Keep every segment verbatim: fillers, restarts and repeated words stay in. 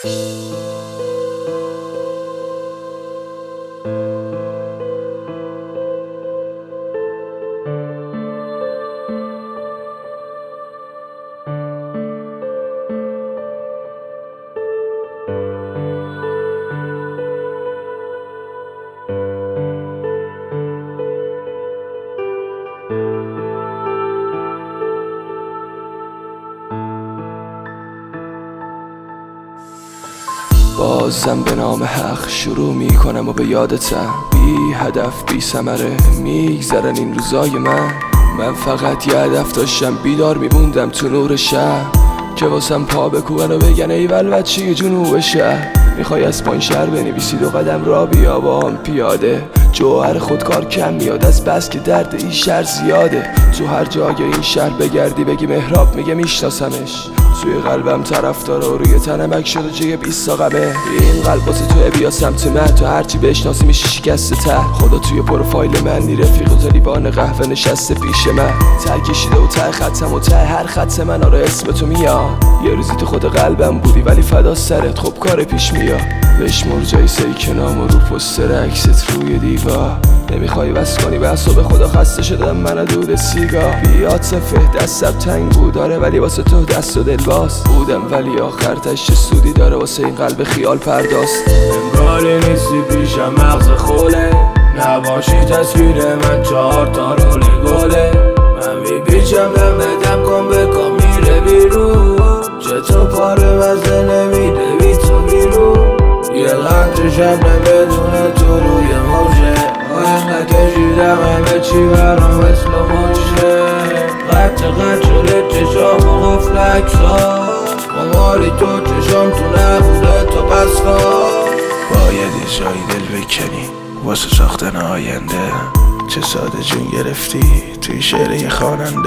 بازم به نام حق شروع میکنم و به یادتم، بی هدف بی ثمره میگذرن این روزای من. من فقط یه هدف داشتم، بیدار میموندم تو نور شهر که واسم پا بکوبن و بگن ایول بچه جنوب شهر. میخوای از پایین شهر بنویسی دو قدم را بیا با هم پیاده، جوهر خودکار کم میاد از بس که درد این شهر زیاده. تو هر جای این شهر بگردی بگی مهراب میگه میشناسمش، توی قلبم طرفدار و روی تنم اک شده جگه بیست غمه. این قلب واسه توه بیا سمت من، تو هرچی بشناسی میشه شکست ته. خدا توی پروفایل من نی رفیق و تا لیوان قهوه نشسته پیش من، ته کشیده و ته خطم و ته هر خط من آره اسم تو میاد. یه روزی تو خود قلبم بودی ولی فدا سرت خب کار پیش میاد. بشمر جای سیکنام و رو پستر عکست روی دیوار، نمیخوای بس کنی بس و به خدا خسته شدم من دود سیگار. بیاد صفه دستم تنگ بود داره ولی واسه تو دست و دل باز بودم، ولی آخر تش سودی داره واسه این قلب خیال پرداست. انگاری نیستی پیشم مغز خوله، نباشی تصویر من چهار تا رول گله. من میپیچم دم دم کن بکن میره بیرون، چطور پاره وزده نمیده بی تو بیرون. یه قطر شبنم بدون تو روی موجه، آینقه کشیدم همه چی برام مثل موشه. قطر قطر شده چشام و قفل اکسا، مماری تو چشام تو نبوده تو پس خواه. باید یه جایی دل بکنی واسه ساختن آینده، چه ساده جون گرفتی توی شعر یه خواننده.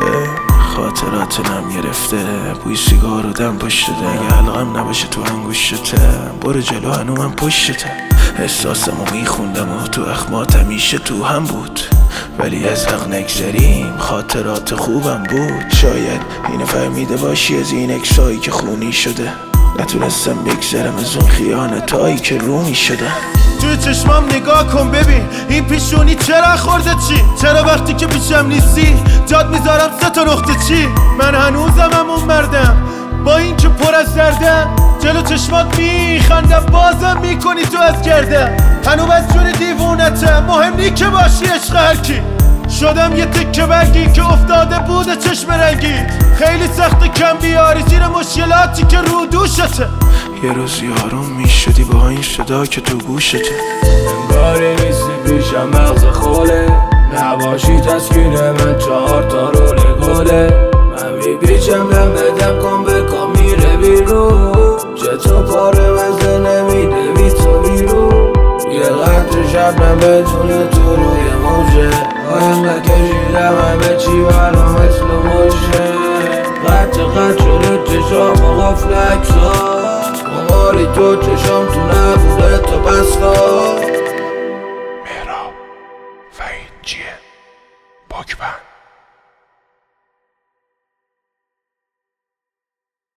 خاطرات نم گرفته بوی سیگار و دم پشته، اگه حلقم نباشه تو انگوشته برو جلو هنو من پشته. احساسمو میخوندم و تو اخمات همیشه تو هم بود، ولی از حق نگذریم خاطرات خوبم بود. شاید اینو فهمیده باشی از این اکسایی که خونی شده، نتونستم بگذرم از اون خیانتایی که رومی شده. توی چشمام نگاه کن ببین این پیشونی چرا خورده چی؟ چرا وقتی که پیشم نیستی جاد میذارم سه تا نقطه چی؟ من هنوزم همون مردم با این که پر از دردم، جلو چشمات میخندم بازم میکنی تو از گردم. هنوز از جور دیوونتم مهم نی که باشی عشق هرکی، شدم یه تکه برگی که افتاده بوده چشم رنگی. خیلی سخت کم بیاری زیر مشکلاتی که رو دوشته، یه روز یارم میشدی با این صدا که تو گوشته. انگاری نیستی پیشم مغز خوله، نباشی تصویر من چهار تا رول گله. من میپیچم دم دم کن بکن میره بیرون، چطور پاره وزده نمیده بی تو بیرون. یه قطر شبنم بدون تو روی موجه، آینقه کشیدم همه چی برام مثل موشه. قطر قطر شده چشام و قفل اکسا، مماری تو چشام تو نبوده تو پس خواه.